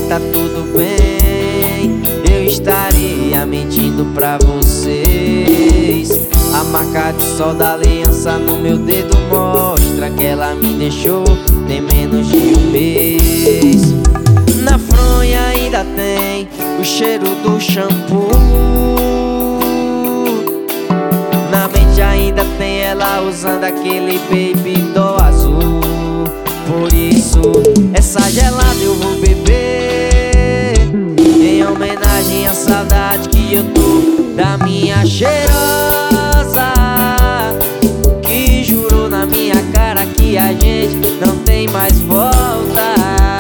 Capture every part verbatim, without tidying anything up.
tá tudo bem, eu estaria mentindo pra vocês. A marca de sol da aliança no meu dedo mostra que ela me deixou tem menos de um mês. Na fronha ainda tem o cheiro do shampoo, na mente ainda tem ela usando aquele baby doll azul. Por isso, essa gelada eu vou beber, em homenagem à saudade que eu tô da minha cheirosa, que jurou na minha cara que a gente não tem mais volta.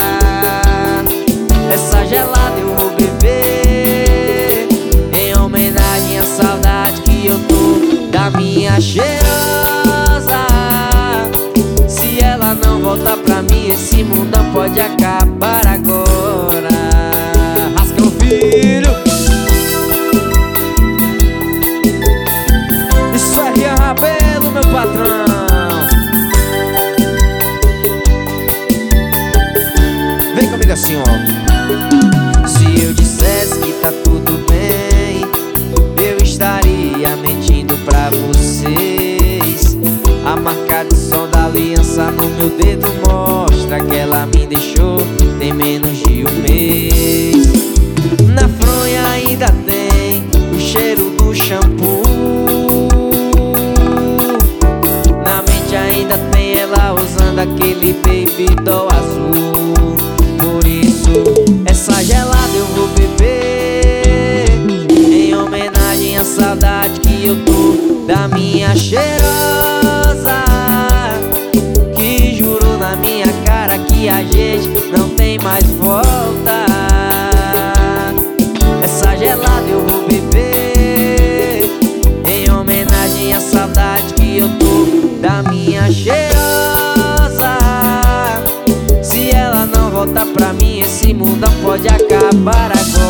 Essa gelada eu vou beber, em homenagem à saudade que eu tô da minha cheirosa. Se ela não voltar pra mim, esse mundão pode acabar agora. Rasca o filho. Isso é Rian Rabelo, meu patrão. Vem comigo assim, ó. Se eu dissesse que tá tudo bem, eu estaria mentindo pra vocês. A marca de som da aliança no meu dedo mostra que ela me deixou tem menos de um mês. Na fronha ainda tem o cheiro do shampoo, na mente ainda tem ela usando aquele baby doll azul. Por isso, essa gelada eu vou beber, em homenagem à saudade que eu tô da minha cheirosa, que jurou na minha cara que a gente não tem mais volta. Essa gelada eu vou beber, em homenagem à saudade que eu tô da minha cheirosa. Se ela não voltar pra mim, esse mundão pode acabar agora.